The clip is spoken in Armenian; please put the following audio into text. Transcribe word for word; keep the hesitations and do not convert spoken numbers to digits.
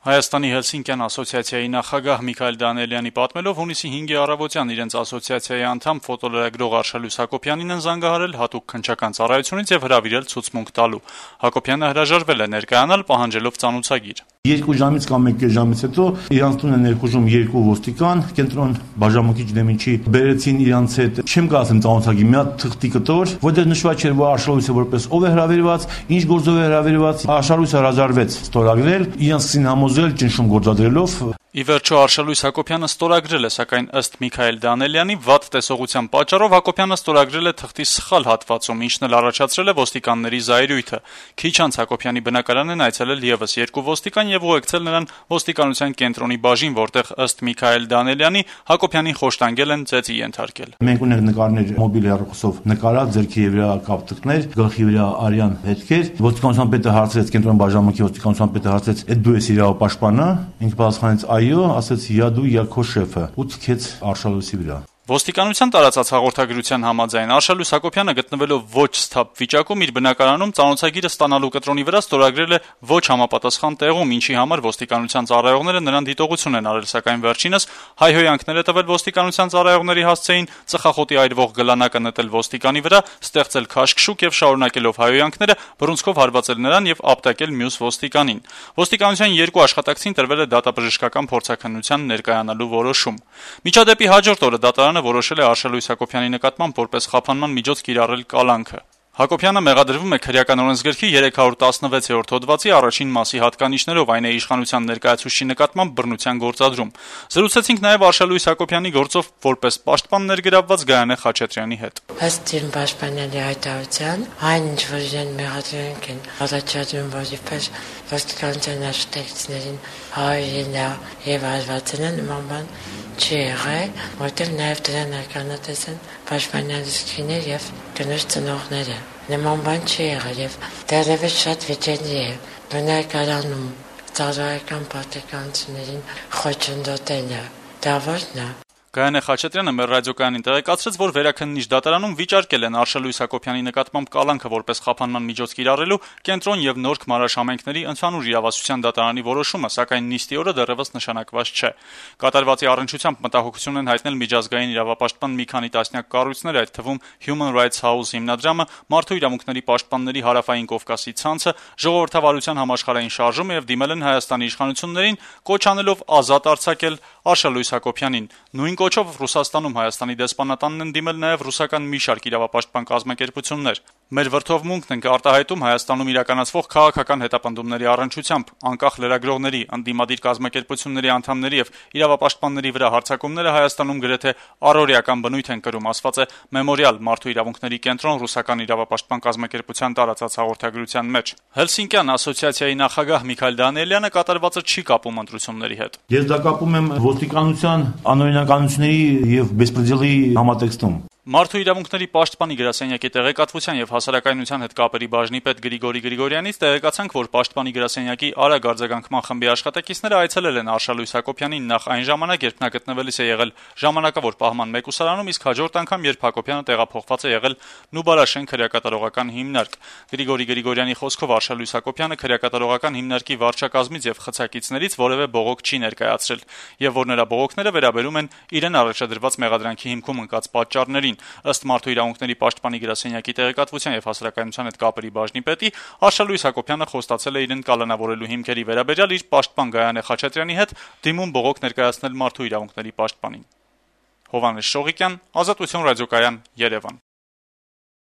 Հայաստանի Հելսինկյան ասոցիացիայի նախագահ Միքայել Դանիելյանի պատմելով հունիսի հինգի առավոտյան իրենց ասոցիացիայի անդամ ֆոտոլրագրող Արշալույս Հակոբյանին են զանգահարել հատուկ քննչական ծառայությունից եւ հրավիրել ցուցմունք տալու։ Հակոբյանը հրաժարվել է ներկայանալ, պահանջելով ծանուցագիր։ Երկու ժամից կամ մեկ ժամից հետո իրանց տուն են ներխուժում երկու ոստիկան, կենտրոն բաժանմունքի դեմիչի բերեցին իրանց հետ, չեմ կասեմ ծանոթագի, մի հատ թղթի կտոր, որտեղ նշված չէր, որ Արշալույսը որպես ով է հրավիրված, ինչ գործով է հրավիրված, Արշալույսը հրաժարվեց ստորագրել, իրանց սկսին համոզել ճնշում գործադրելով։ Ի վերջո Արշալույս Հակոբյանը ստորագրել է, սակայն ըստ Միքայել Դանիելյանի վատ տեսողության պատճառով Հակոբյանը ստորագրել է թղթի սխալ հատվածում, ինչն էլ առաջացրել է ոստիկանների զայրույթը։ Քիչ անց Հակոբյանի բնակարան են այցելել եւս երկու ոստիկան եւ ուղեկցել նրան ոստիկանության կենտրոնի բաժին, որտեղ ըստ Միքայել Դանիելյանի Հակոբյանին խոշտանգել են ծեծի ենթարկել։ Մենք ունենք նկարներ մոբիլ հեռախոսով նկարած, ձեռքի վրա կապտկներ, գլխի վրա արյան հետքեր։ Ոստիկանության պետը հարցրեց կենտրոն բաժանմունքի ոստիկանության պետը հարցրեց, «Էդ դու ես իրավապաշտպանը»։ Ինքը պատասխանեց «Այո», ասաց «Յա դու, յա քո շեֆը» ու թքեց Արշալույսի վրա։ Ոստիկանության տարածած հաղորդագրության համաձայն Արշալույս Հակոբյանը գտնվելով ոչ սթափ վիճակում իր բնակարանում ծանոթագիրը ստանալու կտրոնի վրա ստորագրել է ոչ համապատասխան տեղում, ինչի համար ոստիկանության ծառայողները նրան դիտողություն են արել, սակայն վերջինս հայհոյանքներ է տվել ոստիկանության ծառայողների հասցեին, ծխախոտի այրվող գլանակը նետել ոստիկանի վրա, ստեղծել քաշքշուկ եւ շարունակելով հայհոյանքները բռունցքով հարվածել նրան եւ ապտակել մյուս ոստիկանին։ Ոստիկանության երկու աշխատակցին տրվել է դատաբժշկական փորձաքննության ներկայանալու որոշում։ Միջադեպի հաջորդ օրը դատարանը որոշել է Արշալույս Հակոբյանի նկատմամբ որպես խափանման միջոց կիրառել կալանքը։ Հակոբյանը մեղադրվում է քրեական օրենսգրքի երեք հարյուր տասնվեցերորդ հոդվածի առաջին մասի հատկանիշներով, այն է իշխանության ներկայացուցչի նկատմամբ բռնության գործադրում։ Զրուցեցինք նաև Արշալույս Հակոբյանի գործով որպես պաշտպան ներգրավված Գայանե Խաչատրյանի հետ։ Ըստ իմ պաշտպանների հայտարարության, այն ինչ որ իրեն մեղադրանք են առաջադրում, որ իբր ոստիկանության աշխատակիցներին հայերին եւ արվածին նման բան չի եղել, որտեղ նաև դրան ականատես են պաշտպանների սկիներ եւ կնոջ ծնողները։ Նման բան չի եղել եւ դեռևս շատ վիճելի է բնակարանում ծառայական պատկանություններին խոչընդոտելը։ Դա ո՞րն է։ Գայանե Խաչատրյանը մեր ռադիոկայանին տեղեկացրեց, որ վերաքննիչ դատարանում վիճարկել են Արշալույս Հակոբյանի նկատմամբ կալանքը որպես խափանման միջոց կիրառելու կենտրոն եւ Նորք մարաշամենքների ընդհանուր իրավասության դատարանի որոշումը, սակայն նիստի օրը դեռևս նշանակված չէ։ Կատարվածի առնչությամբ մտահոգություն են հայտնել միջազգային իրավապաշտպան մի քանի տասնյակ կառույցներ, այդ թվում Human Rights House հիմնադրամը, Մարդու իրավունքների պաշտպանների Հարավային Կովկասի ցանցը, Ժողովրդավարության համաշխարհային շարժումը եւ դիմել են Հայաստանի իշխանություններին, կոչ անելով ազատ արձակել Արշալույս Հակոբյանին։ Նույն կոչով Ռուսաստանում Հայաստանի դեսպանատանն են դիմել նաև ռուսական մի շարք իրավապաշտպան կազմակերպություններ։ Մեր վրթովմունքն ենք արտահայտում Հայաստանում իրականացվող քաղաքական հետապնդումների առնչությամբ, անկախ լրագրողների, ընդդիմադիր կազմակերպությունների անդամների եւ իրավապաշտպանների վրա հարձակումները Հայաստանում գրեթե առօրեական բնույթ են կրում, ասված է Մեմորիալ Մարդու իրավունքների կենտրոն ռուսական իրավապաշտպան կազմակերպության տարածած հաղորդագրության մեջ։ Հելսինկյան ասոցիացիայի նախագահ Միքայել Դանիելյանը կատարվածը չի կապում ընտրությունների հետ։ Ես դա կապում եմ ոստիկանության անօրինականությունների եւ բեսպրեդելի համատեքստում։ Մարդու իրավունքների պաշտպանի գրասենյակի տեղեկատվության եւ հասարակայնության հետ կապերի բաժնի պետ Գրիգորի Գրիգորյանից տեղեկացանք, որ պաշտպանի գրասենյակի արագ արձագանքման խմբի աշխատակիցները այցելել են Արշալույս Հակոբյանին նախ այն ժամանակ, երբ նա գտնվելիս է եղել ժամանակավոր պահման մեկուսարանում, իսկ հաջորդ անգամ, երբ Հակոբյանը տեղափոխված է եղել Նուբարաշեն քրեակատարողական հիմնարկ։ Գրիգորի Գրիգորյանի խոսքով Արշալույս Հակոբյանը քրեակատարողական հիմնարկի վարչակազմից եւ խցակիցներից որևէ բողոք չի ներկայացրել, եւ որ նրա բողոքները վերաբերում են իրեն առաջադրված մեղադրանքի հիմքում ընկած պատճառներին։ Ըստ Մարդու իրավունքների պաշտպանի գրասենյակի տեղեկատվության եւ հասարակայնության հետ կապերի բաժնի պետի, Արշալույս Հակոբյանը խոստացել է իրեն կալանավորելու հիմքերի վերաբերյալ իր պաշտպան Գայանե Խաչատրյանի հետ դիմում բողոք ներկայացնել Մարդու իրավունքների պաշտպանին։ Հովհաննես Շողիկյան, Ազատություն ռադիոկայան, Երևան։